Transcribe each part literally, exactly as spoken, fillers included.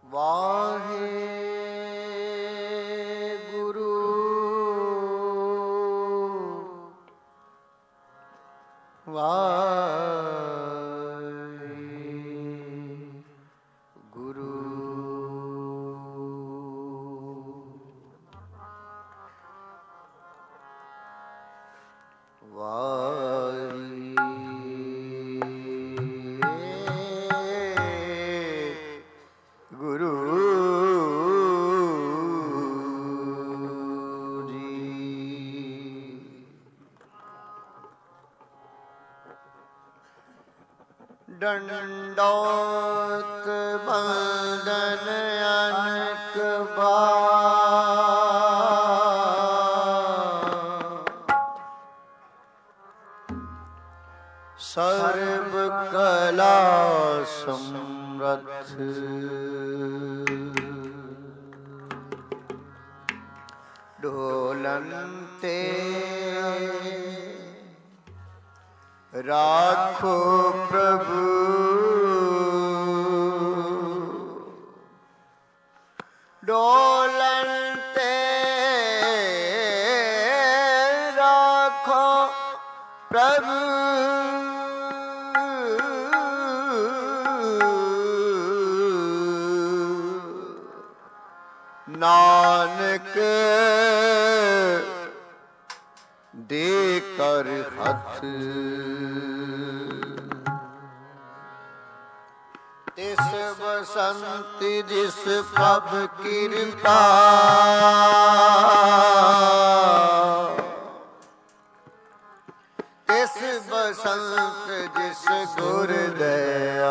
ਵਾਹਿਗੁਰੂ ਵਾਹਿਗੁਰੂ ਵਾਹਿਗੁਰੂ ਡੰਡੋਤ ਬੰਦਨ ਅਨਕ ਬਾਰ ਸਰਬ ਕਲਾ ਸਮਰੱਥ ਢੋਲਨ ਤੇ ਰਾਖੋ ਪ੍ਰਭੂ ਡੋਲਨ ਤੇ ਰਾਖੋ ਪ੍ਰਭੂ ਨਾਨਕ ਦੇ ਕਰ ਹੱਥ ਤਿਸ ਬਸੰਤ ਜਿਸ ਪ੍ਰਭ ਕਿਰਪਾ ਤਿਸ ਬਸੰਤ ਜਿਸ ਗੁਰ ਦਇਆ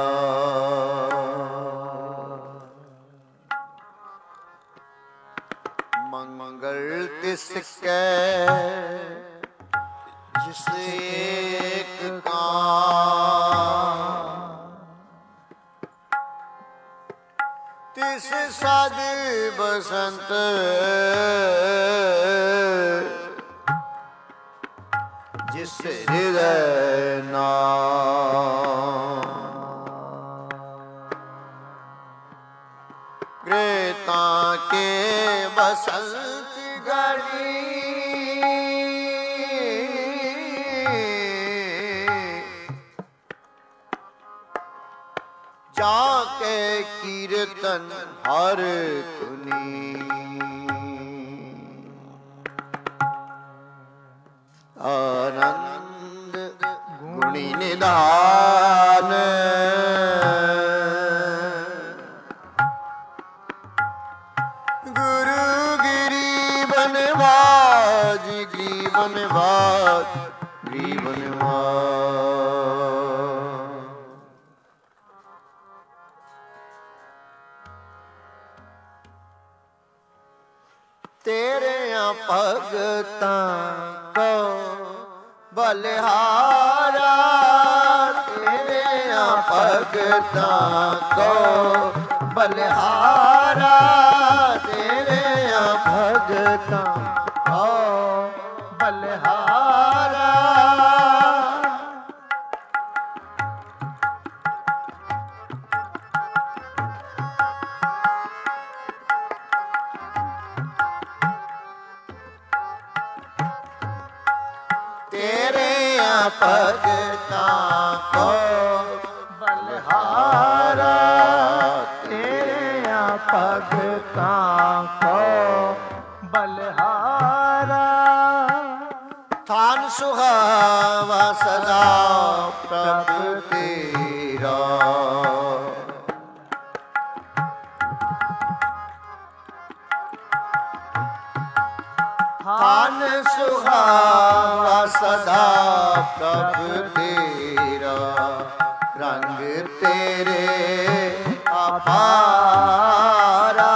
ਮੰਗਲ ਤਿਸ ਕੈ ਜਿਸ ਏਕ ਕਾਂ ਤਿਸ ਸਦ ਬਸੰਤ ਜਿਸ ਹਿਰਦੈ ਨਾਮ ਗ੍ਰੇਤਾ ਕੇ ਬਸੰਤ ਗੜੀ ਜਾ ਕੇ ਕੀਰਤਨ ਹਰ ਧੁਨੀ ਆਨੰਦ ਗੁਣੀ ਨਿਧਾਨ ਗੁਰੂ ਗਿਰੀ ਬਨਵਾਜ ਗਿਰੀ ਬਨਵਾਜ ਗਿਰੀ ਬਨਵਾਜ ਤੇਰਿਆਂ ਭਗਤਾਂ ਕੋ ਬਲਿਹਾਰਾ ਤੇਰਿਆਂ ਭਗਤਾਂ ਕੋ ਬਲਿਹਾਰਾ ਤੇਰਿਆਂ ਭਗਤਾਂ ਕੋ ਬਲਿਹਾਰਾ ਤੇਰਿਆਂ ਭਗਤਾਂ ਕੋ ਬਲਿਹਾਰਾ ਤੇਰਿਆਂ ਭਗਤਾਂ ਕੋ ਬਲਿਹਾਰਾ ਥਾਨ ਸੁਹਾਵਾ ਸਦਾ ਪ੍ਰਭ ਤੇਰਾ ਥਾਨ ਸੁਹਾਵਾ ਸਦਾ ਪ੍ਰਭ ਤੇਰਾ ਰੰਗ ਤੇਰੇ ਅਪਾਰਾ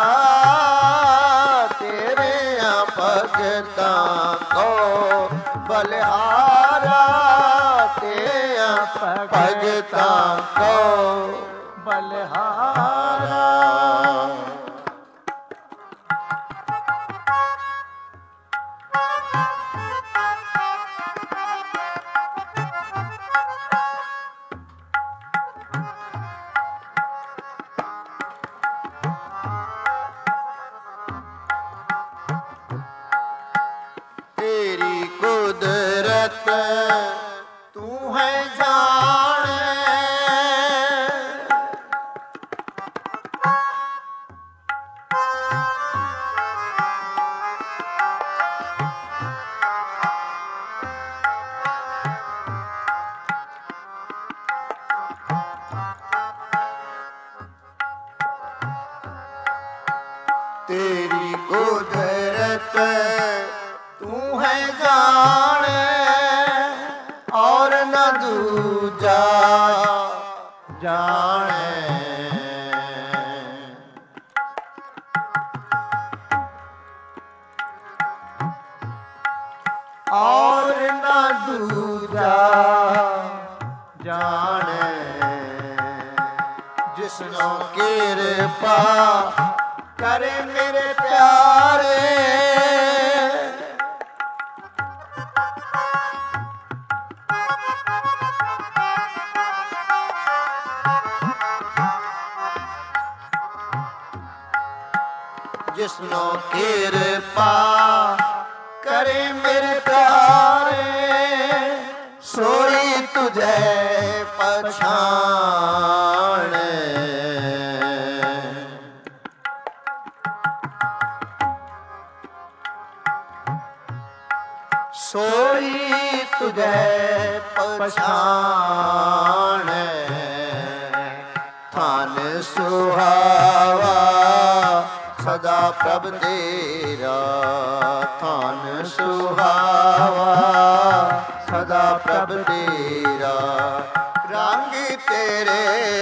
ਤੇਰਿਆਂ ਭਗਤਾਂ ਕੋ ਬਲਿਹਾਰਾ ਤੇਰਿਆਂ ਭਗਤਾਂ ਕੋ ਬਲਿਹਾਰਾ ਕੁਦਰਤ ਤੂੰ ਹੈ ਜਾਣੇ। तेरी कुदरत तू है जाने और न दूजा जाने। और न दूजा जाने जिसनो किरपा करे मेरे प्यारे। जिसनो किरपा करे मेरे प्यारे सोई तुझे पछाणे। सोई तुझे पछाणे थान सुहावा सदा प्रभ तेरा। थान सुहावा सदा प्रभ तेरा रंग तेरे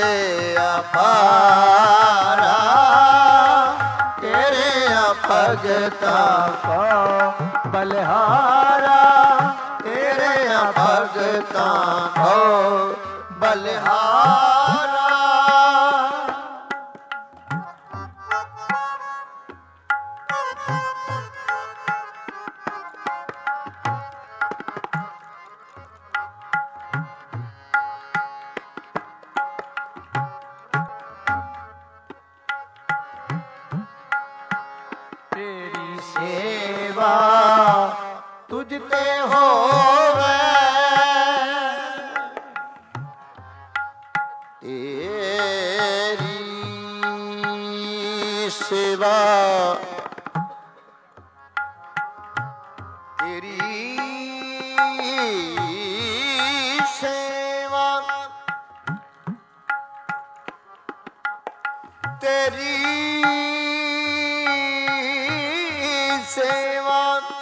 अपारा। तेरे भगता को बलिहारा। तेरे भगता को बलिहारा। तेरी सेवा तुझते होवे। तेरी सेवा तेरी सेवा तेरी सेवा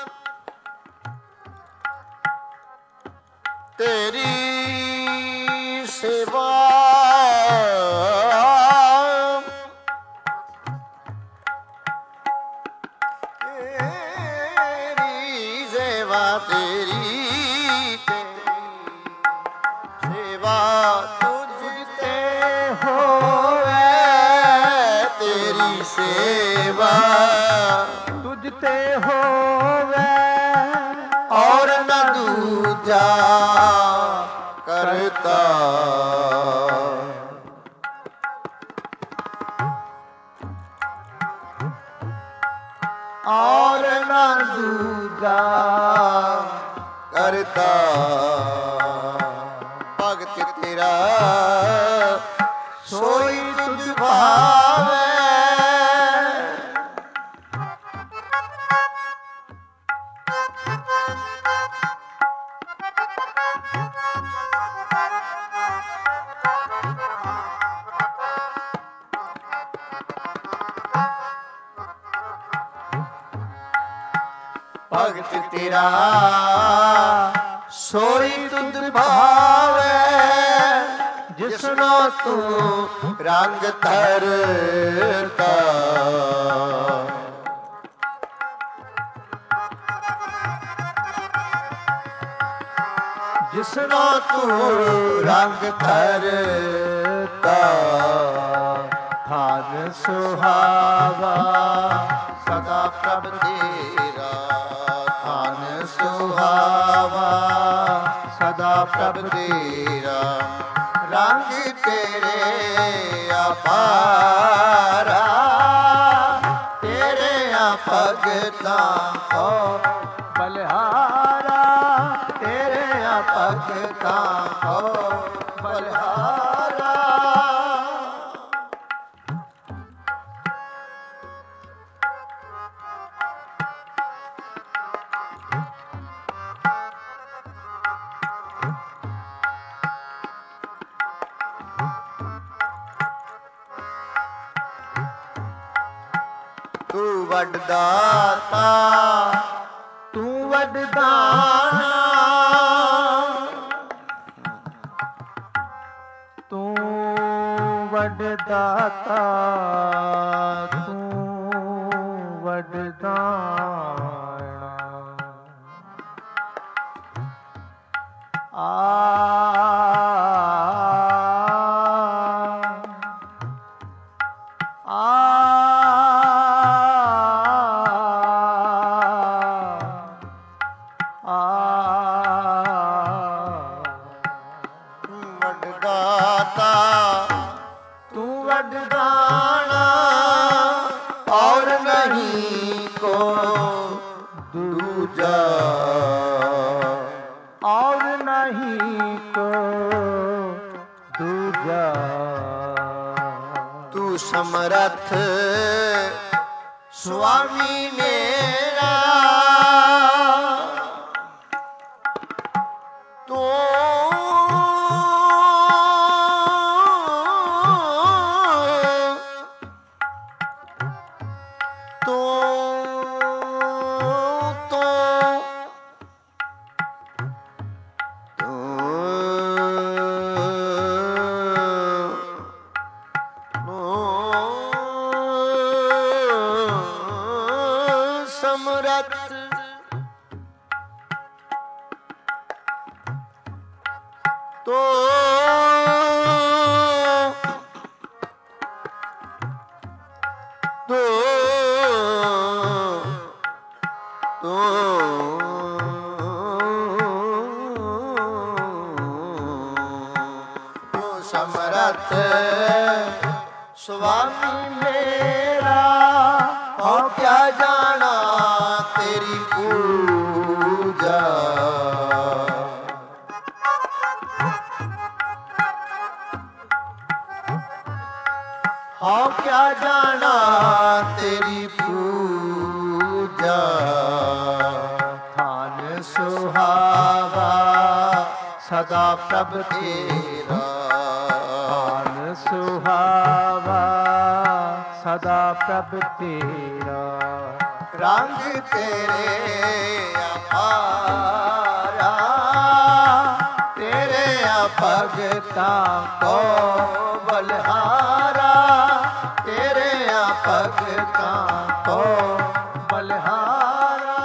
तेरी सेवा तेरी सेवा तेरी सेवा तुझते होवे। तेरी सेवा तुझते होवे और न दूजा करता। और न दूजा करता भगत तेरा सोई तुझ भावे। भगत तेरा सोई तुझ भावे। जिसनो तू रंग धरता। जिसनो तू रंग धरता। थान सुहावा सदा प्रभ तेरा। थान सुहावा सदा प्रभ तेरा रंग तेरे अपारा। तेरे भगता को बलिहारा। तेरे ਤੂੰ ਵੱਡ ਦਾਤਾ ਤੂੰ ਵੱਡ ਦਾਨਾ ਤੂੰ ਵੱਡ ਦਾਤਾ ਤੂੰ ਵੱਡ ਦਾਨਾ ਆ ਸਮਰੱਥ ਸੁਆਮੀ ਮੇਰਾ ਤੂੰ ਸਮਰੱਥ ਸੁਆਮੀ ਮੇਰਾ ਹੋ ਕਿਆ ਜਾਣਾ ਤੇਰੀ ਪੂਜਾ ਹੋ ਕਿਆ ਜਾਣਾ ਤੇਰੀ ਪੂਜਾ ਥਾਨ ਸੁਹਾਵਾ ਸਦਾ ਪ੍ਰਭ ਤੇਰਾ ਸੁਹਾਵਾ ਸਦਾ ਪ੍ਰਭ ਤੇਰਾ ਰੰਗ ਤੇਰੇ ਅਪਾਰਾ ਤੇਰੇ ਭਗਤਾਂ ਕੋ ਬਲਿਹਾਰਾ ਤੇਰੇ ਭਗਤਾਂ ਕੋ ਬਲਿਹਾਰਾ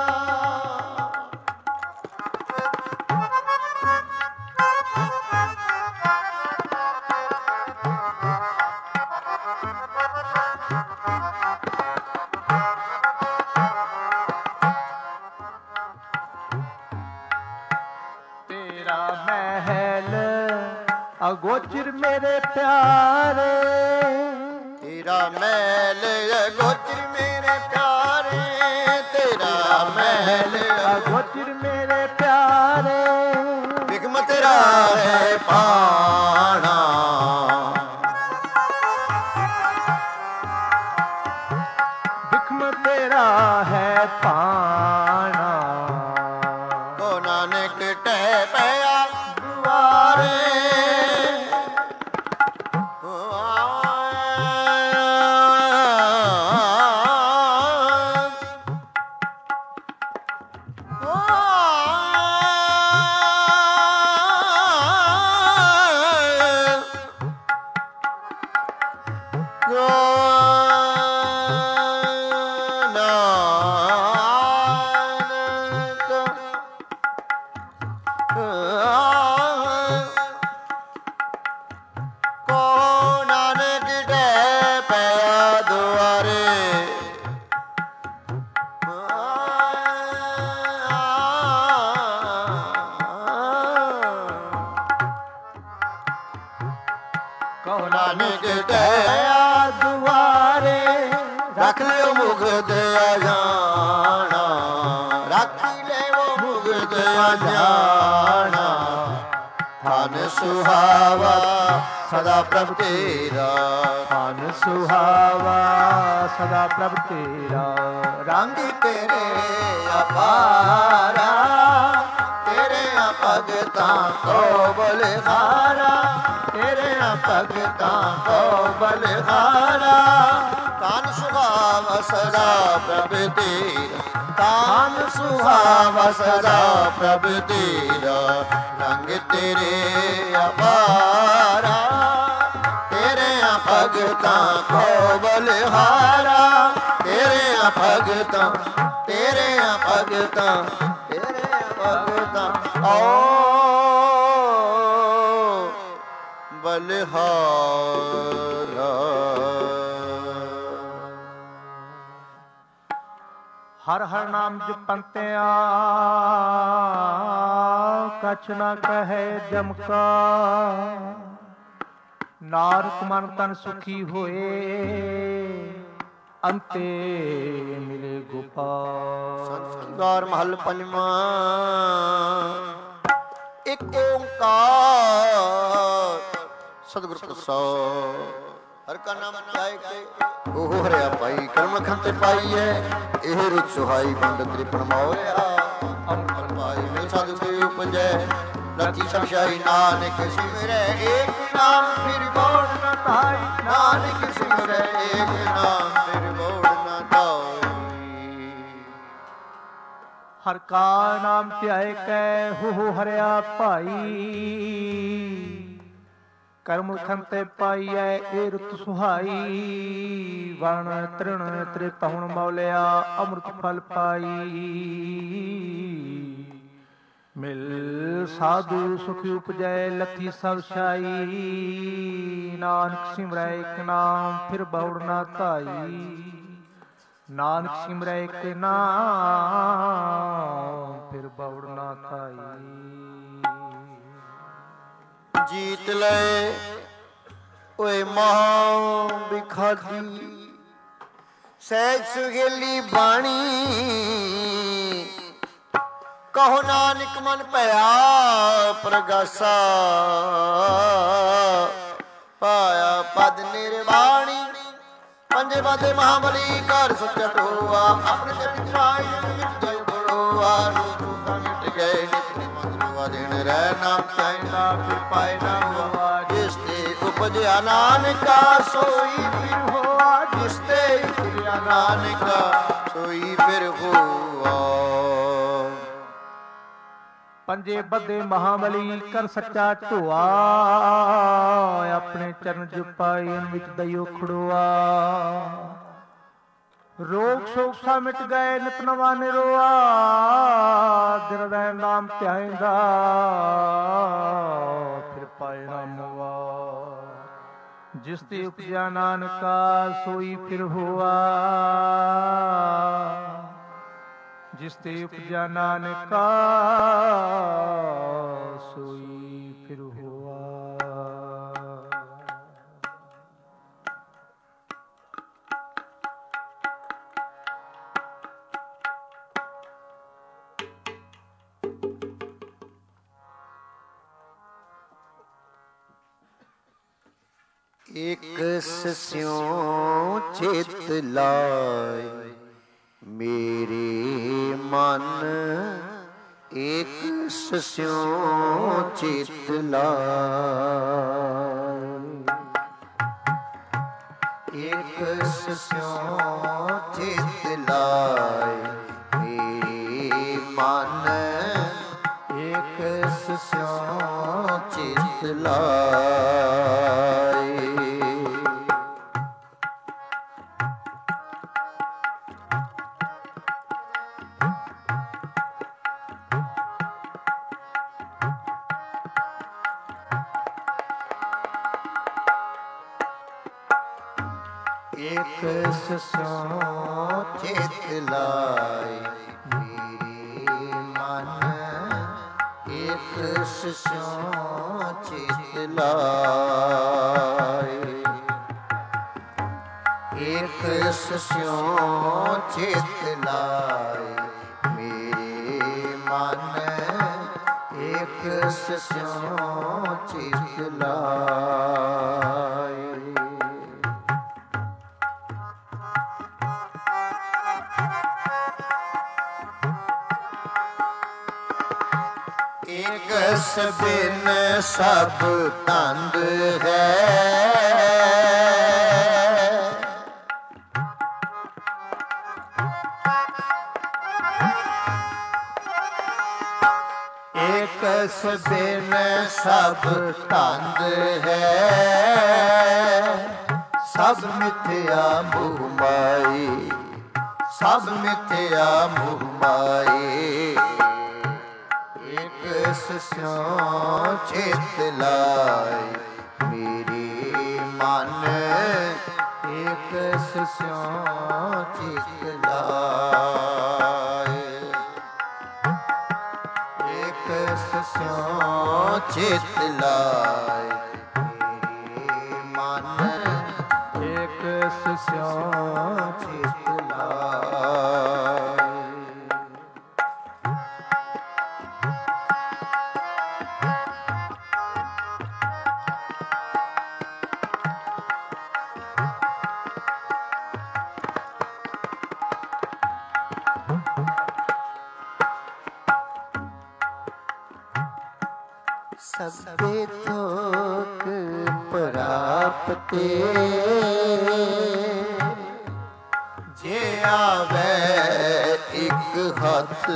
ਅਗੋਚਰ ਮੇਰੇ ਪਿਆਰੇ ਤੇਰਾ ਮਹਿਲ ਅਗੋਚਰ ਮੇਰੇ ਪਿਆਰੇ ਤੇਰਾ ਮਹਿਲ ਅਗੋਚਰ ਮੇਰੇ ਪਿਆਰੇ ਬਿਗਮ ਤੇਰਾ ਹੈ ਪਾਣਾ ਬਿਗਮ ਤੇਰਾ ਹੈ ਪਾਣਾ ਕੋ ਨਾਨਕ ਟਹਿ ਪਿਆ ਦੁਆਰੇ ਨਾਨਕ ਦਇਆ ਦੁਆਰੇ ਰੱਖ ਲਿਓ ਮੁਗਦ ਅਜਾਣਾ ਰੱਖ ਲਿਓ ਮੁਗਦ ਅਜਾਣਾ ਧਨ ਸੁਹਾਵਾ ਸਦਾ ਪ੍ਰਭ ਤੇਰਾ ਧਨ ਸੁਹਾਵਾ ਸਦਾ ਪ੍ਰਭ ਤੇਰਾ ਰੰਗ ਤੇਰੇ ਅਪਾਰਾ ਤੇਰੇ ਭਗਤਾਂ ਕੋ ਬਲਿਹਾਰਾ ਤੇਰੇ ਭਗਤਾਂ ਕੋ ਬਲਿਹਾਰਾ ਧਨ ਸੁਹਾਵਾ ਸਦਾ ਪ੍ਰਭ ਤੇਰਾ, ਤਾਨ ਸੁਹਾਵਾ ਸਦਾ ਪ੍ਰਭ ਤੇਰਾ, ਰੰਗ ਤੇਰੇ ਅਪਾਰਾ, ਤੇਰੇ ਭਗਤਾਂ ਕੋ ਬਲਿਹਾਰਾ, ਤੇਰੇ ਭਗਤਾਂ, ਤੇਰੇ ਭਗਤਾਂ, ਤੇਰੇ ਭਗਤਾਂ ਓ ਬਲਿਹਾਰਾ। ਹਰ ਹਰ ਨਾਮ ਜਪੰਤਿਆ ਕਛ ਨਾ ਕਹੇ ਜਮਕਾ, ਨਾਨਕ ਮਨ ਤਨ ਸੁਖੀ ਹੋਏ ਅੰਤੇ ਮਿਲੇ ਗੋਪਾਲ। ਸੰਗਾਰ ਮਹਲ ਪੰਜਵਾਂ। ਇੱਕ ਓੰਕਾਰ ਸਤਿਗੁਰ ਪ੍ਰਸਾਦਿ। ਹਰ ਕਾ ਨਾਮ ਧਿਆਏ ਕੇ ਉਹ ਹਰਿਆ ਪਾਈ, ਕਰਮ ਖੰਤੇ ਪਾਈਐ ਇਹ ਰੁਚ ਸੁਹਾਈ, ਬੰਦ ਤ੍ਰਿਪਣ ਮੋਇਆ ਅੰਮ੍ਰਿਤ ਪਾਈ। ਮਿਲ ਸਾਧੂ ਸੇ ਉਪਜੈ ਲਤੀ ਸਭ ਸ਼ਾਹੀ, ਨਾਨਕ ਸਿਮਰੈ ਏਕ ਨਾਮ ਫਿਰ ਬੋੜ ਨ ਧਾਈ, ਨਾਨਕ ਸਿਮਰੈ ਏਕ ਨਾਮ ਫਿਰ ਬੋੜ ਨ ਧਾਈ। ਹਰ ਕਾ ਨਾਮ ਧਿਆਏ ਕੈ ਹੋ ਹਰਿਆ ਭਾਈ, ਕਰਮ ਖੰਤੇ ਪਾਈਐ ਇਹ ਰੁਤ ਸੁਹਾਈ, ਵਣ ਤ੍ਰਿਣ ਤ੍ਰਿਪਹੁਣ ਮੌਲਿਆ ਅੰਮ੍ਰਿਤ ਫਲ ਪਾਈ। ਮਿਲ ਸਾਧੂ ਸੁਖ ਉਪਜੈ ਲਥੀ ਸਭ ਸ਼ਾਈ, ਨਾਨਕ ਸਿਮਰੈ ਇੱਕ ਨਾਮ ਫਿਰ ਬਉੜ ਨਾ ਧਾਈ, ਨਾਨਕ ਸਿਮਰੈ ਇੱਕ ਨਾਮ ਫਿਰ ਬਉੜ ਨਾ ਧਾਈ। ਜੀਤ ਲੈ ਓਏ ਮਾਂ ਬਿਖਾਦੀ, ਸਹਿਜ ਸੁਹੇਲੀ ਬਾਣੀ, ਕਹੋ ਨਾਨਕ ਮਨ ਭਇਆ ਪ੍ਰਗਾਸਾ, ਪਾਇਆ ਪਦ ਨਿਰਵਾਣੀ। ਪੰਜੇ ਬਾਦੇ ਮਹਾਬਲੀ ਘਰ ਸੱਚਾ ਢੋਆ, ਆਪਣੇ ਤੇ ਪਿਛਾਈ ਵਿੱਚ ਜਲ ਢੋਆ, ਰੂਪ ਮਿਟ ਗਏ ਨਿਤ ਮੰਦਰਵਾ ਦੇਣ ਰਹਿ ਨਾਮ ਚਾਹੀਦਾ ਫਿਰ ਪਾਏ ਨਾ ਹੁਆ, ਜਿਸ ਤੇ ਉਪਜਿਆ ਨਾਨਕਾ ਸੋਈ ਫਿਰ ਹੋਆ, ਜਿਸ ਤੇ ਉਪਜਿਆ ਨਾਨਕਾ ਸੋਈ ਫਿਰ ਹੋਆ। ਪੰਜੇ ਬੱਧੇ ਮਹਾਬਲੀ ਕਰ ਸੱਚਾ ਢੋਆ, ਆਪਣੇ ਚਰਨ ਜਪਾਈ ਵਿੱਚ ਦਇਓ ਖੜੋਆ, ਰੋਗ ਸੋਗ ਸਾ ਮਿਟ ਗਏ ਨਿਤ ਨਵਾ ਨਿਰੋਆ, ਦਿਨ ਰਹਿ ਨਾਮ ਧਿਆਇਂਦਾ ਫਿਰ ਪਾਏ ਨਾ ਮੁਆ, ਜਿਸ ਤੇ ਉਪਜਿਆ ਨਾਨਕਾ ਸੋਈ ਫਿਰ ਹੋਆ, ਜਿਸ ਤੇ ਉਪਜਿਆ ਨਾਨਕਾ ਸੋਈ ਫਿਰ ਹੋਆ। ਇੱਕ ਸਿਉ ਚਿਤ ਲਾਇ ਮੇਰੇ ਮਨ, ਇੱਕ ਸਿਉ ਚਿਤ ਲਾਇ, ਇੱਕ ਸਿਉ ਚਿਤ ਲਾਇ ਮੇਰੇ ਮਨ, ਇੱਕ ਸਿਉ ਚਿਤ ਲਾਇ। ਇੱਕ ਸਿਉ ਚਿਤ ਲਾਇ ਮੇਰੇ ਮਨ, ਇੱਕ ਸਿਉ ਚਿਤ ਲਾਇ, ਇੱਕ ਸਿਉ ਚਿਤ ਲਾਇ ਮੇਰੇ ਮਨ, ਇੱਕ ਸਿਉ ਚਿਤ ਲਾਇ। ਇਕਸ ਬਿਨ ਸਭ ਤੰਦ ਹੈ, ਕਸ ਬਿਨ ਸਭ ਧੰਦ ਹੈ, ਸਭ ਮਿਥਿਆ ਮੋਹ ਮਾਈ, ਸਭ ਮਿਥਿਆ ਮੋਹ ਮਾਈ। ਇਕ ਸਿਉ ਚਿਤ ਲਾਈ ਮੇਰੀ ਮਨ, ਇਕ ਸਿਉ ਚਿਤ ਲਾਈ, ਇਕ ਸਿਉ ਚਿਤ ਲਾਈ ਮੇਰੀ ਮਨ, ਇਕ ਸਿਉ ਚਿਤ ਲਾਈ। ਸਭੇ ਥੋਕ ਪ੍ਰਾਪਤੇ, ਜੇ ਆਵੇ ਇਕ ਹੱਥ,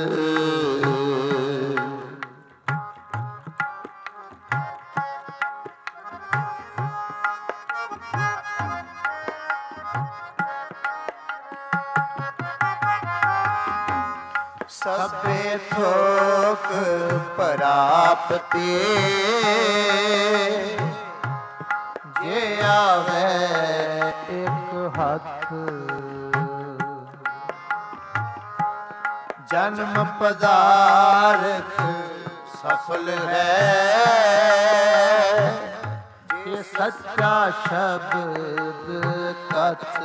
ਸਭੇ ਥੋਕ ਪ੍ਰਾਪਤੀ, ਜੇ ਆਵੇ ਇੱਕ ਹੱਥ। ਜਨਮ ਪਦਾਰਥ ਸਫਲ ਹੈ, ਜੇ ਸੱਚਾ ਸ਼ਬਦ ਕਥ।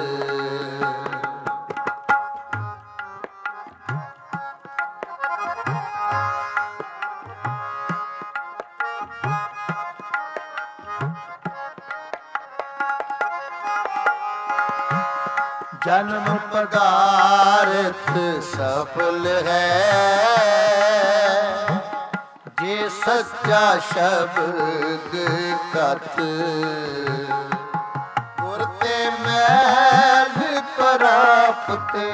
ਜਨਮ ਪਦਾਰਥ ਸਫਲ ਹੈ, ਜੇ ਸੱਚਾ ਸ਼ਬਦ ਕਥ। ਗੁਰ ਤੇ ਮੈਲ ਪ੍ਰਾਪਤੇ,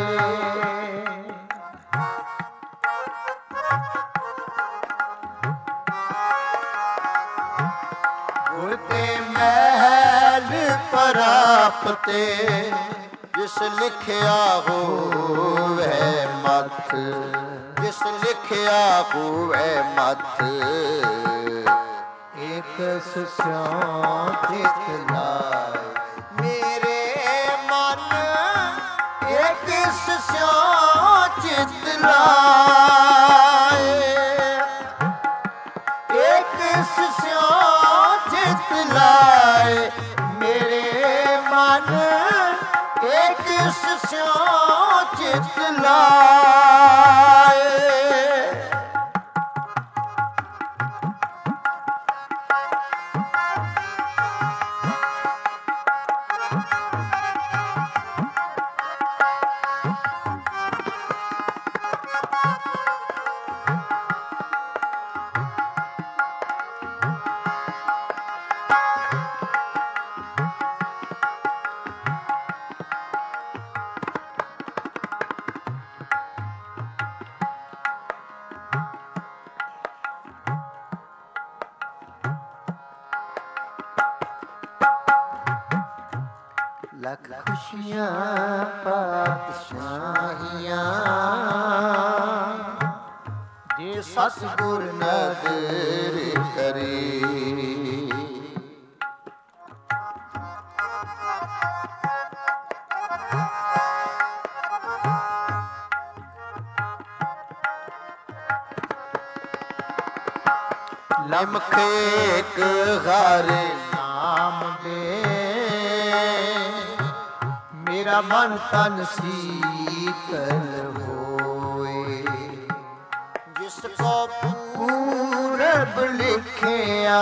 ਗੁਰ ਤੇ ਮੈਲ ਪ੍ਰਾਪਤੇ, ਜਿਸ ਲਿਖਿਆ ਹੋਵੇ ਮਥ, ਜਿਸ ਲਿਖਿਆ ਹੋਵੇ ਮਥ। ਇਕ ਸਿਉ ਚਿਤ ਲਾਈ ਮੇਰੇ ਮਨ, ਇਕ ਸਿਉ ਚਿਤ ਲਾਏ, ਇਕ ਸਿਉ ਚਿਤ ਲਾਏ ਮੇਰੇ ਮਨ, ਇਕ ਸਿਉ ਚਿਤ ਲਾਏ। ਲੱਖ ਖੁਸ਼ੀਆਂ ਪਾਤਸ਼ਾਹੀਆਂ, ਜੇ ਸਤਿਗੁਰ ਨਦਰ ਕਰੇ। ਲਮਖ ਏਕ ਹਰਿ ਨਾਮ ਦੇ, ਮੇਰਾ ਮਨ ਤਨ ਸੀਤਲ ਹੋਏ। ਜਿਸ ਕੋ ਪੂਰਬ ਲਿਖਿਆ,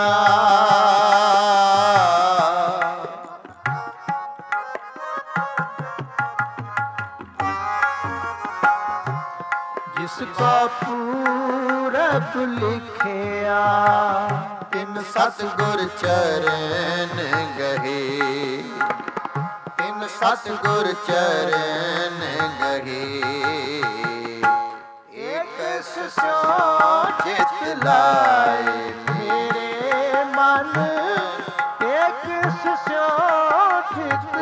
ਜਿਸ ਕੋ ਪੂਰਬ ਲਿਖਿਆ। ਤਿਨ ਸਤਿਗੁਰ ਚਰਨ ਗਹੇ, ਤਿਨ ਸਤਿਗੁਰ ਚਰਨ ਗਹੇ। ਏਕ ਸਿਉ ਚਿਤ ਲਾਏ ਮੇਰੇ ਮਨ ਏਕ ਸਿਉ ਚਿਤ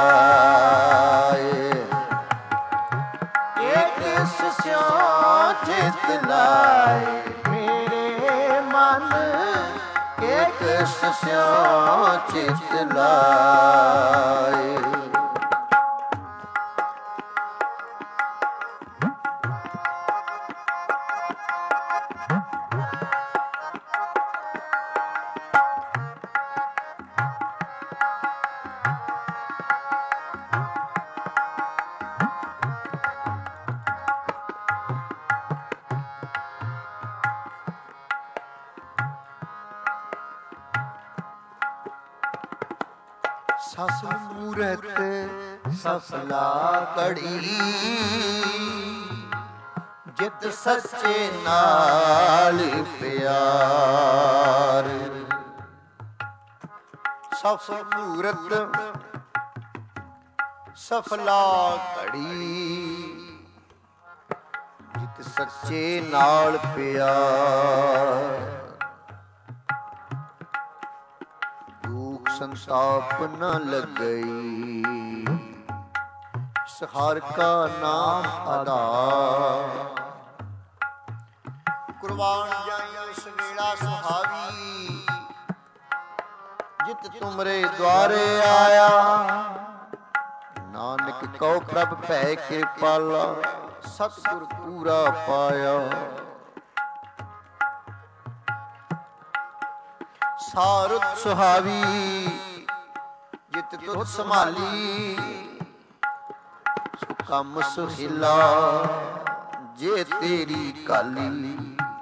ਲਾਏ ਏਕ ਸਿਉ ਚਿਤ ਲਾਏ ਮੇਰੇ ਮਨ ਏਕ ਸਿਉ ਚਿਤ ਲਾਏ। ਸਫਲ ਮੂਰਤ ਸਫਲਾ ਕੜੀ ਜਿਤ ਸੱਚੇ ਨਾਲ ਪਿਆਰ। ਸਫਲ ਮੂਰਤ ਸਫਲਾ ਕੜੀ ਜਿਤ ਸੱਚੇ ਨਾਲ ਪਿਆਰ। ਸੰਤਾਪ ਨ ਲੱਗਈ ਹਰ ਕਾ ਨਾਮ ਆਧਾਰ। ਕੁਰਬਾਨ ਜਾਈ ਉਸ ਵੇਲਾ ਸੁਹਾਵੀ ਜਿਤ ਤੁਮਰੇ ਦੁਆਰੇ ਆਇਆ। ਨਾਨਕ ਕਉ ਪ੍ਰਭ ਭੈ ਕਿਰਪਾਲਾ ਸਤਿਗੁਰ ਪੂਰਾ ਪਾਇਆ। ਸਾਰੁਤ ਸੁਹਾਵੀ ਜਿਤ ਤੁਧ ਸੰਭਾਲੀ। ਕੰਮ ਸੁਹਿਲਾ ਜੇ ਤੇਰੀ ਕਾਲੀ।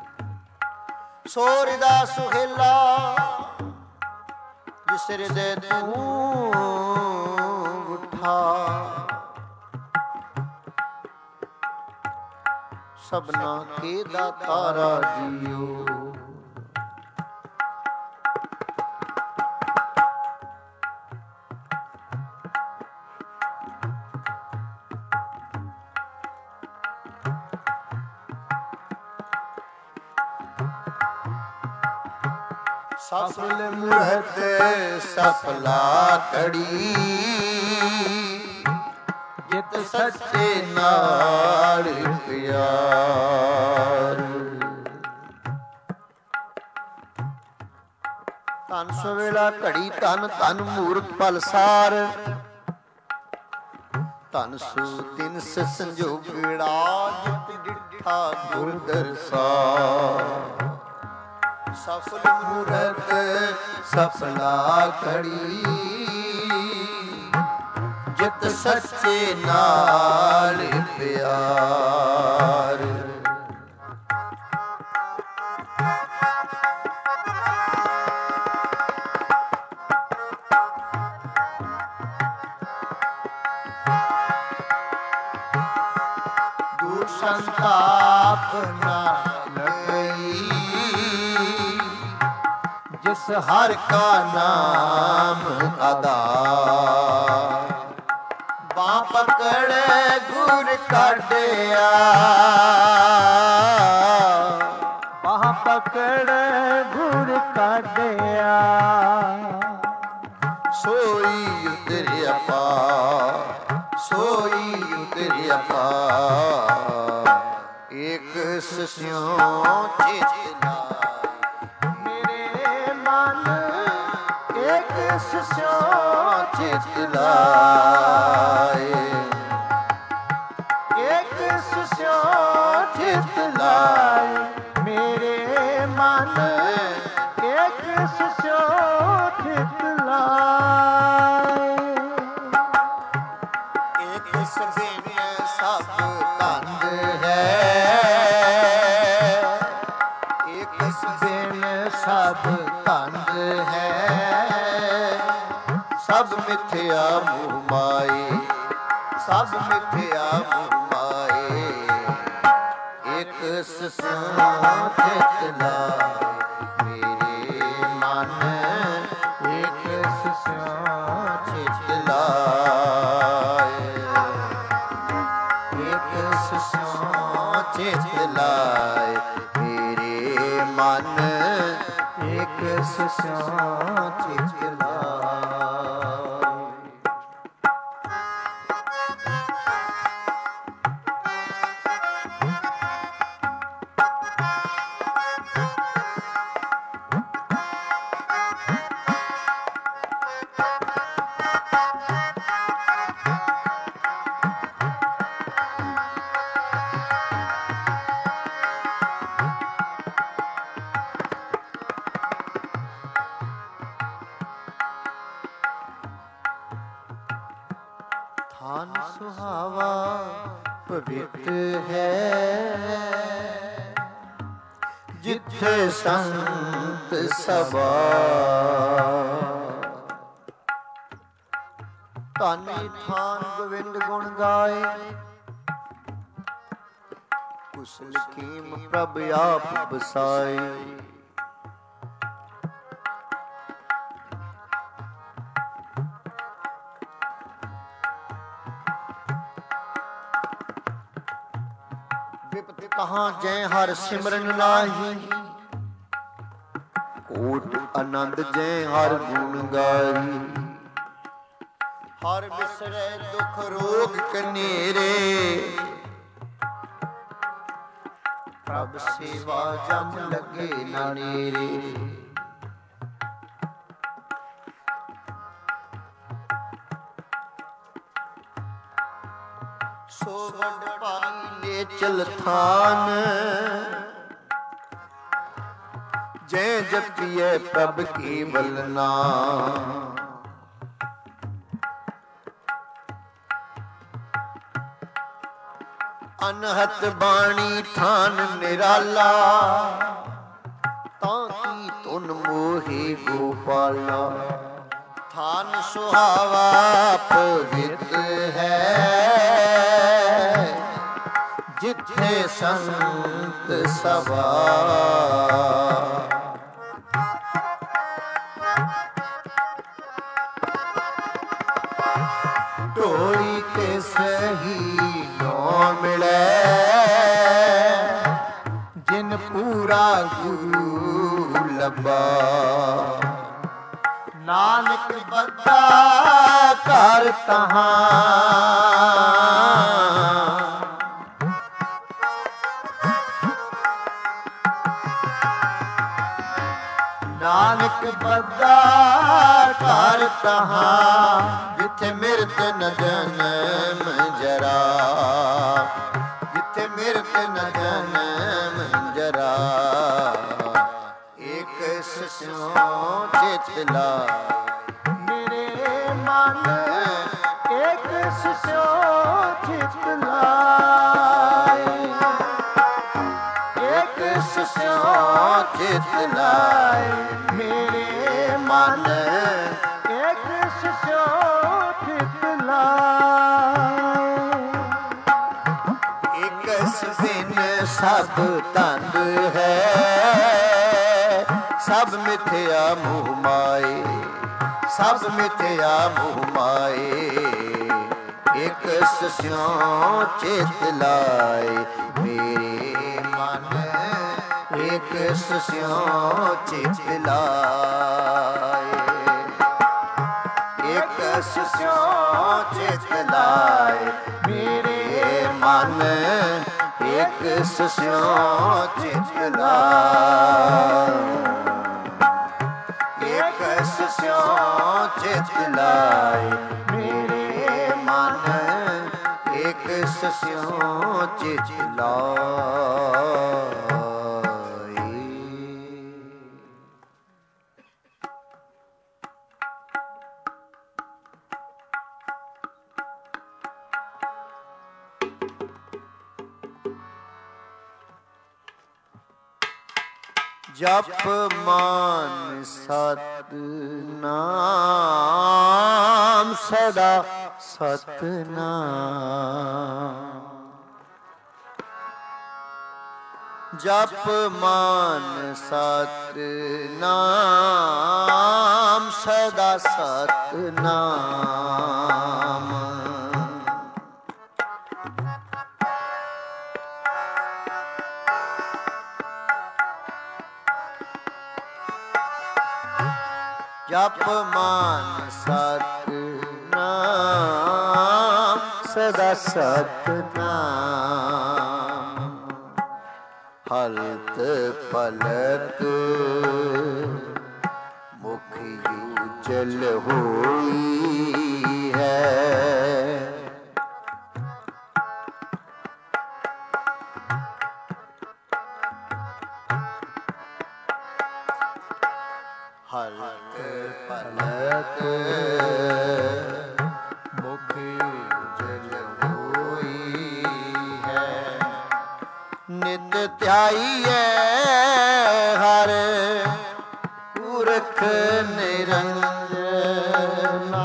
ਸੋਰ ਦਾ ਸੁਹਿਲਾ ਜਿਸ ਹਿਰਦੇ ਤੂੰ ਉਠਾ। ਸਭਨਾ ਕੇ ਦਾਤਾਰਾ ਜੀਓ। ਸਫਲ ਮੂਰਤ ਸਫਲਾ ਕੜੀ ਜਿਤ ਸੱਚੇ ਨਾਲ ਪਿਆਰ। ਧਨ ਸਵੇਲਾ ਘੜੀ ਧਨ ਧਨ ਮੂਰਤ ਪਲਸਾਰ। ਧਨ ਸੋ ਤਿਨ ਸੰਜੋਗੜਾ ਜਿਤ ਡਿਠਾ ਗੁਰ ਦਰਸਾਰ। ਸਫਲ ਮੂਰਤ ਸਫਲਾ ਕੜੀ ਜਿਤ ਸੱਚੇ ਨਾਲ ਪਿਆਰ। ਦੂਰ ਸੰਤਾਪ ਨਾ ਲੱਗਈ ਜਿਸ ਹਰ ਕਾ ਨਾਮ ਆਧਾਰ। ਬਾਂਹ ਪਕੜੇ ਗੁਰ ਕਾਢਿਆ। ਬਾਂਹ ਪਕੜੇ ਗੁਰ ਕਾਢਿਆ। ਸੋਈ ਉਤਰਿਆ ਪਾਰ ਸੋਈ ਉਤਰਿਆ ਪਾਰ। ਏਕ ਸਿਉ ਚਿਤ ਲਾਏ ਮੇਰੇ ਮਨ ਏਕ ਸਿਉ ਚਿਤ ਲਾਏ। ਏਕ ਸਿਉ ਚਿਤ ਲਾਏ ਮੇਰੇ ਮਨ ਏਕ ਸਿਉ ਚਿਤ ਲਾਏ। ਏਕ ਸਭੇ ਸਭ ਤੰਦ ਹੈ। ਏਕ ਸਭੇ ਸਭ ਤੰਦ ਹੈ। ਸਭ ਮਿਥਿਆ ਮੋਹ ਮਾਏ ਸਭ ਮਿਥਿਆ ਮੋਹ ਮਾਏ। ਏਕ ਸਿਉ ਚਿਤ ਲਾਏ ਮੇਰੇ ਮਨ ਏਕ ਸਿਉ ਚਿਤ ਲਾਏ। ਏਕ ਸਿਉ ਚਿਤ ਲਾਏ ਸਿਉ ਚਿਤ ਲਾਏ। ਥਾਨ ਸੁਹਾਵਾ ਪਵਿੱਤ ਹੈ, ਜਿੱਥੇ ਸੰਤ ਸਭਾ। ਧਾਨੀ ਥਾਨ ਗੋਵਿੰਦ ਗੁਣ ਗਾਏ, ਕੁਸਲ ਕੀਮ ਪ੍ਰਭ ਆਪ ਬਸਾਏ। ਵਿਪਤ ਕਹਾਂ ਜੈ ਹਰ ਸਿਮਰਨ ਲਾਹੀ, ਕੋਟ ਆਨੰਦ ਜੈ ਹਰ ਗੁਣ ਗਾਈ। ਹਰ ਬਿਸਰੈ ਦੁਖ ਰੋਗ ਕਨੇਰੇ, ਪ੍ਰਭ ਸੇਵਾ ਜਮ ਲਗੇ ਨਾ ਨੇਰੇ। ਸੋ ਵਡ ਭਾਈ ਨੇ ਚਲ ਥਾਨ, ਜੈ ਜਪੀਐ ਪ੍ਰਭ ਕੇਵਲ ਨਾਮ। ਅਨਹਤ ਬਾਣੀ ਥਾਨ ਨਿਰਾਲਾ, ਤਾਂ ਕੀ ਤੁਨ ਮੋਹੇ ਗੋਪਾਲਾ। ਥਾਨ ਸੁਹਾਵਾ ਪਵਿੱਤ ਹੈ, ਜਿੱਥੇ ਸੰਤ ਸਭਾ। ਢੋਈ ਕੇ ਸਹੀ ਨੋ ਮਿਲੈ, ਜਿਨ ਪੂਰਾ ਗੁਰੂ ਲੱਭਾ। ਨਾਨਕ ਬੱਧਾ ਘਰ ਤਹਾਂ, ਨਾਨਕ ਬੱਧਾ ਘਰ ਤਹਾਂ। ਜਿੱਥੇ ਮਿਰਤ ਨ ਜਨਮ ਜਰਾ, ਜਿੱਥੇ ਮਿਰਤ ਨ ਜਨਮ ਜਰਾ। ਏਕ ਸਿਉ ਚਿਤ ਲਾਏ, ਮੇਰੇ ਮਨ ਏਕ ਸਿਉ ਚਿਤ ਲਾਏ। ਏਕ ਸਿਉ ਚਿਤ ਲਾਏ, ਮੇਰੇ ਮਨ ਏਕ ਸਿਉ ਚਿਤ ਲਾਏ। ਇਕਸ ਬਿਨ ਸਭ ਤੰਦ ਹੈ, ਸਭ ਮਿਥਿਆ ਮੋਹ ਮਾਏ। ਸਭ ਮਿਥਿਆ ਮੋਹ ਮਾਏ, ਇਕਸ ਸਿਉ ਚਿਤ ਲਾਏ। ਮੇਰੇ ਮਨ ਇਕਸ ਸਿਉ ਚਿਤ ਲਾਏ। ਇਕਸ ਸਿਉ ਚਿਤ ਲਾਏ, ਮੇਰੇ ਮਨ ਇਕਸ ਸਿਉ ਚਿਤ ਲਾਏ। ਇਕਸ ਸਿਉ ਚਿਤ ਲਾਏ, ਮੇਰੇ ਮਨ ਇਕਸ ਸਿਉ ਚਿਤ ਲਾਏ। ਜਪ ਮਾਨ ਸਤ ਨਾਮ, ਸਦਾ ਸਤ ਨਾਮ। ਜਪ ਮਾਨ ਸਤ ਨਾਮ, ਸਦਾ ਸਤ ਨਾਮ। ਜਪ ਮਾਨ ਸਤਿਨਾਮ ਸਦਾ ਸਤਿਨਾਮ ਹਲਤ ਪਲਤ ਮੁਖ ਉਜਲ ਹੋਈ ਹੈ ਹਲਤ ਪਲਤ ਮੁਖ ਉਜਲ ਹੋਈ ਹੈ ਨਿਤ ਧਿਆਈਐ ਹਰ ਪੁਰਖ ਨਿਰੰਜਨਾ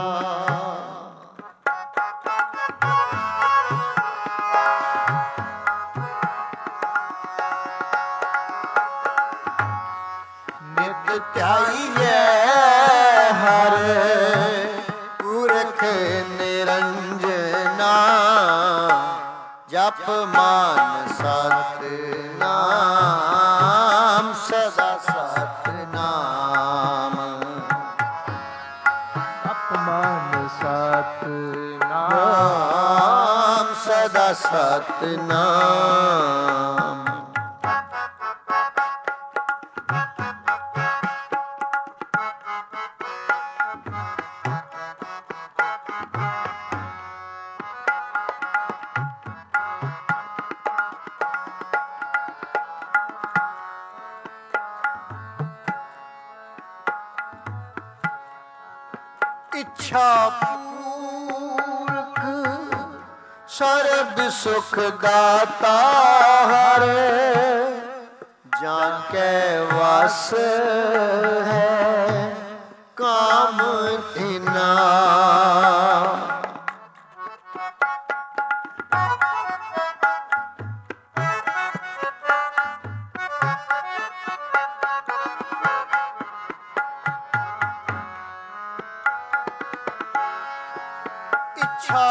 ਨਿਤ ਧਿਆਈਐ ਹਰ ਪੁਰਖ ਨਿਰੰਜਨਾ ਜਪ ਮਾਨ ਸਤਿਨਾਮ ਸਦਾ ਸਤਿਨਾਮ ਜਪ ਮਾਨ ਸਤਿਨਾਮ ਸਦਾ ਸਤਿਨਾਮ ਇੱਛਾ ਪੂਰਕ ਸਰਬ ਸੁਖ ਦਾਤਾ ਹਰ ਜਾਂ ਕੈ ਵਸ ਹੈ ਕਾਮ ਤਿਨਾ ਇੱਛਾ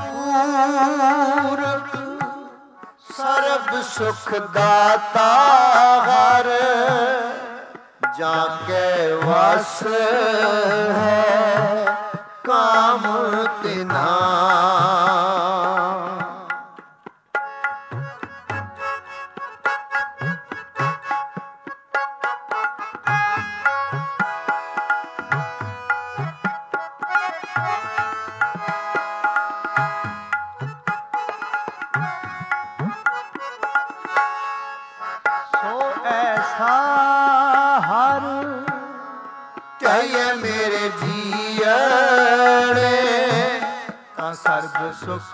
ਪੂਰਕ ਸਰਬ ਸੁਖ ਦਾਤਾ ਹਰ ਜਾਂ ਕੈ ਵਸ ਹੈ ਕਾਮ ਤਿਨਾ ਕਹੀਏ ਮੇਰੇ ਜੀਅਣੇ ਤਾਂ ਸਰਬ ਸੁਖ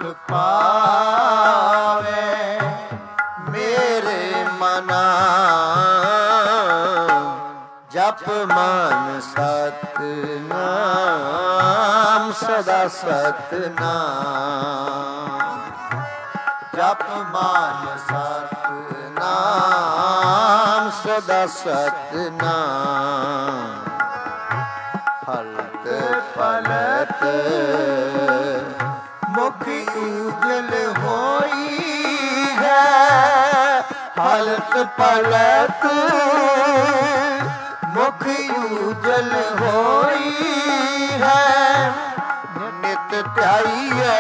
ਪਾਵੇ ਮੇਰੇ ਮਨਾ ਜਪ ਮਨ ਸਤਿਨਾਮ ਸਦਾ ਸਤਿਨਾਮ ਜਪ ਮਨ ਸਤਿਨਾਮ ਸਦਾ ਸਤਿਨਾਮ ਹਲਤ ਪਲਤ ਮੁਖ ਉਜਲ ਹੋਈ ਹੈ ਹਲਤ ਪਲਤ ਮੁਖ ਉਜਲ ਹੋਈ ਹੈ ਨਿਤ ਧਿਆਈਐ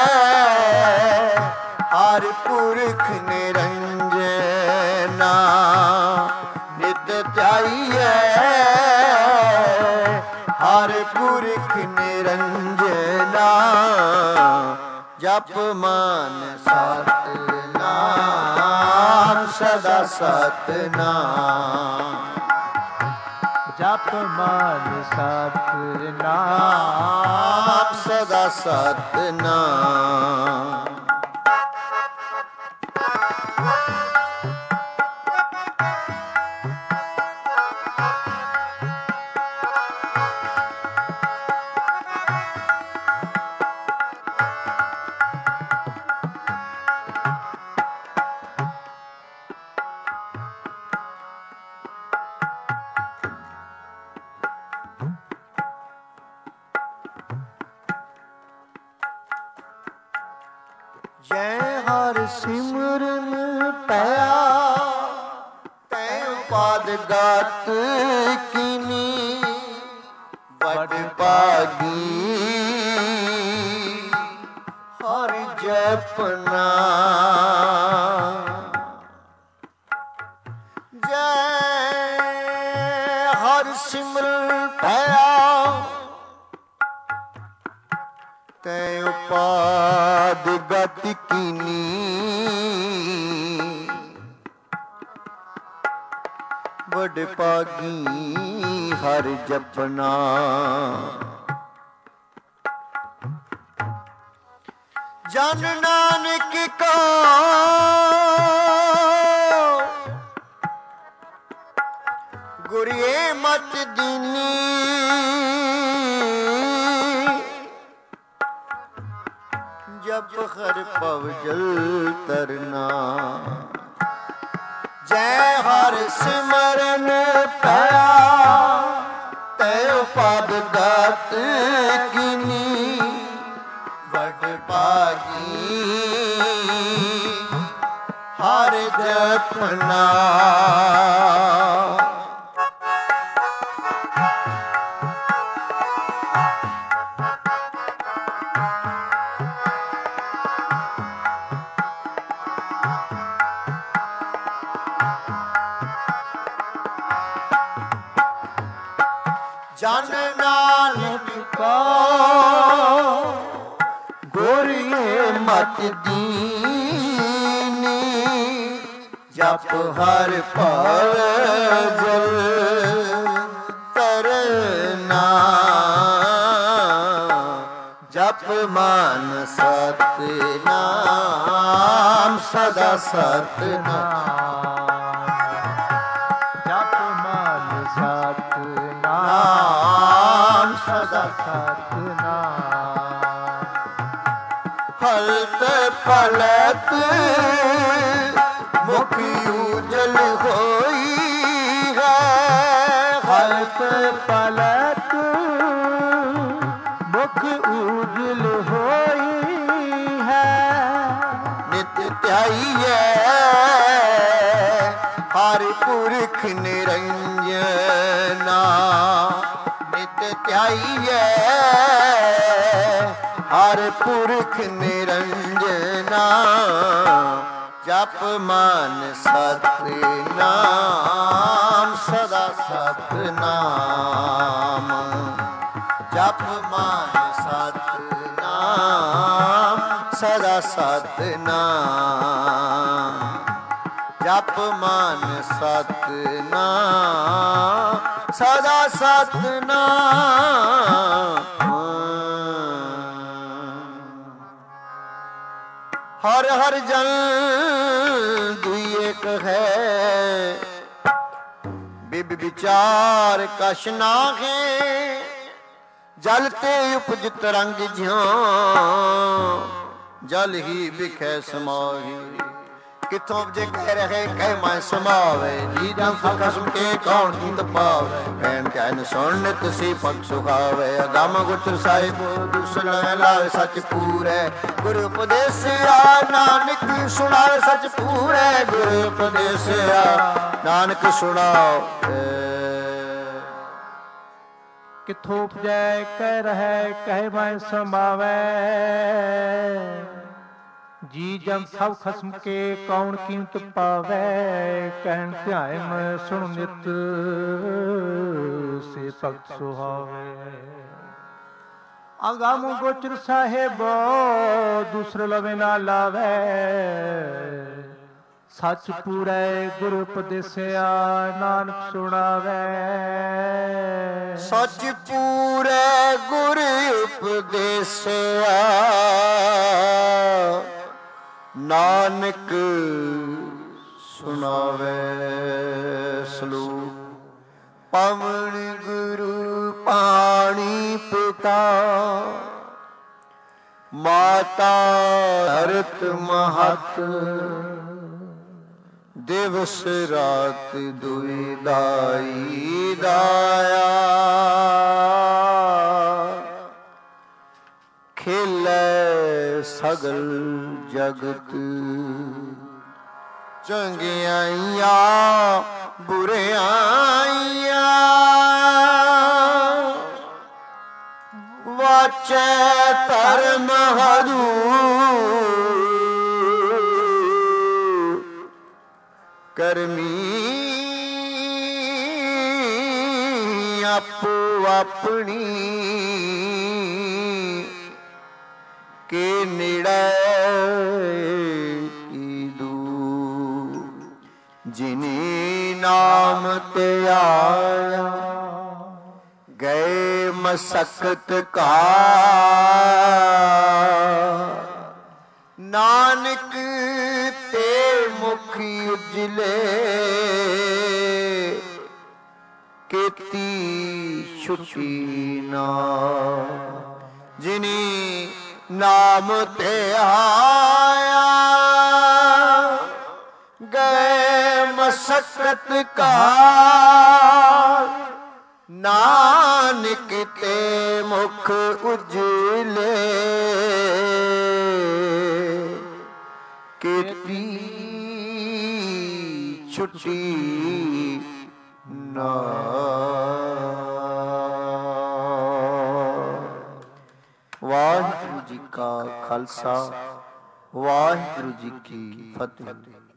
ਹਰ ਪੁਰਖ ਨਿਰੰਜਨਾ ਨਿਤ ਧਿਆਈਐ ਹਰ ਪੁਰਖ ਨਿਰੰਜਨਾ ਜਪ ਮਨ ਸਤਿਨਾਮ ਸਦਾ ਸਤਿਨਾਮ ਜਪ ਮਨ ਸਤਿਨਾਮ ਸਦਾ ਸਤਿਨਾਮ ਜੈ ਹਰ ਸਿਮਰਨ ਪਿਆ ਤੈ ਉਪਾਦ ਗਤ ਕੀਨੀ ਪਾਗੀ ਹਰ ਜਪਨਾ ਜੈ ਹਰ ਸਿਮਰਨ ਭਇਆ ਤੈ ਉਪਾਦ ਗਤ ਕੀਨੀ ਵਡ ਪਾਗੀ ਹਰ ਜਪਨਾ ਜਨ ਨਾਨਕ ਕਾ ਗੁਰੀਏ ਮਤ ਦੀਨੀ ਜਪ ਹਰ ਭਵ ਜਲ ਤਰਨਾ ਜੈ ਹਰ ਸਿਮਰਨ ਭਇਆ ਤੈ ਪਦ ਗਤ ਕੀਨੀ ਵਡ ਪਾਗੀ ਹਰ ਜਪਨਾ ਜਨ ਨਾਨਕ ਕਾ ਗੁਰੀਏ ਮਤ ਦੀਨੀ ਜਪ ਹਰ ਭਵ ਜਲ ਤਰਨਾ ਜਪ ਮਨ ਸਤਿਨਾਮ ਸਦਾ ਸਤਿਨਾਮ ਨਾਮ ਸਦਾ ਸਤਿਨਾਮ ਹਲਤ ਪਲਤ ਮੁਖ ਉਜਲ ਹੋਈ ਹੈ ਹਲਤ ਪਲਤ ਮੁਖ ਉਜਲ ਹੋਈ ਹੈ ਨਿਤ ਧਿਆਈਐ ਹਰਿ ਪੁਰਖ ਨਿਰੰਜਨਾ ਨਿਤ ਧਿਆਈਐ ਹਰਿ ਪੁਰਖ ਨਿਰੰਜਨਾ ਜਪ ਮਨ ਸਤਿਨਾਮ ਸਦਾ ਸਤਿਨਾਮ ਜਪ ਮਨ ਸਤਿਨਾਮ ਸਦਾ ਸਤਿਨਾਮ ਜਪ ਮਨ ਸਤਿਨਾਮ ਸਦਾ ਸਤਿਨਾਮ ਹਰ ਹਰ ਜਨ ਦੁਇ ਏਕ ਹੈ ਬਿਬ ਵਿਚਾਰ ਕਛ ਨਾਹੀ ਜਲ ਤੇ ਉਪਜਿਤ ਰੰਗ ਜਿਉ ਜਲ ਹੀ ਵਿਖੇ ਸਮਾਹੀ ਕਿਥੋਂ ਜੇ ਕਹਿ ਰਹੇ ਕਹਿ ਮੈਂ ਸਮਾਵੇ ਜੀ ਜਨ ਖਸਮ ਕੇ ਕੌਣ ਕੀਤ ਪਾਵੇ ਭੈਣ ਕਹਿਨ ਸੁਣ ਨਿਤ ਸੀ ਪਗ ਸੁਖਾਵੇ ਅਗਮ ਗੁਰ ਸਾਹਿਬ ਦੁਸਲ ਲਾਵੇ ਸੱਚ ਪੂਰੇ ਗੁਰੂ ਉਪਦੇਸਿਆ ਨਾਨਕ ਸੁਣਾਵੇ ਸੱਚ ਪੂਰੇ ਗੁਰੂ ਉਪਦੇਸਿਆ ਨਾਨਕ ਸੁਣਾਓ ਕਿਥੋਂ ਉਪਜੈ ਕਹਿ ਰਹੇ ਕਹਿ ਮੈਂ ਸਮਾਵੇ ਜੀ ਜਨ ਸਭ ਖਸਮ ਕੇ ਕੌਣ ਕੀਮਤ ਪਾਵੇ ਕਹਿਣ ਧਿਆਨ ਸੁਣ ਨਿਤ ਸੇ ਭਗਤ ਸੁਹਾਵੇ ਅਗਮ ਗੋਚਰ ਸਾਹਿਬ ਦੂਸਰ ਲਵੇ ਨਾ ਲਾਵੇ ਸੱਚ ਪੂਰੇ ਗੁਰ ਉਪਦੇਸਿਆ ਨਾਨਕ ਸੁਣਾਵੇ ਸੱਚ ਪੂਰੇ ਗੁਰ ਉਪਦੇਸਿਆ ਨਾਨਕ ਸੁਣਾਵੇ ਸਲੋਕ ਪਵਨ ਗੁਰੂ ਪਾਣੀ ਪਿਤਾ ਮਾਤਾ ਧਰਤ ਮਹਤ ਦਿਵਸ ਰਾਤ ਦੁਇ ਦਾਈ ਦਾਇਆ ਖੇਲੇ ਸਗਲ ਜਗਤ ਚੰਗਿਆਈਆਂ ਬੁਰਿਆਈਆਂ ਗਵਾਚੈ ਧਰਮ ਹਦੂਰ ਕਰਮੀ ਆਪੋ ਆਪਣੀ ਕੇ ਨੇੜੇ ਕੀ ਦੂਰ ਜਿਨੀ ਨਾਮ ਤੇ ਆਇਆ ਗਏ ਮਸਕਤ ਕਾ ਨਾਨਕ ਤੇ ਮੁਖ ਉਜਲੇ ਕੀਤੀ ਛੁਟੀ ਨਾ ਜਿਨੀ ਨਾਮ ਤੇ ਆਇਆ ਗਏ ਮਸਕਤ ਕਾ ਨਾਨਕ ਤੇ ਮੁਖ ਉਜਲੇ ਕੀਤੀ ਛੁਟੀ ਨਾ। ਵਾਹਿਗੁਰੂ ਜੀ ਕਾ ਖਾਲਸਾ ਵਾਹਿਗੁਰੂ ਜੀ ਕੀ ਫਤਿਹ।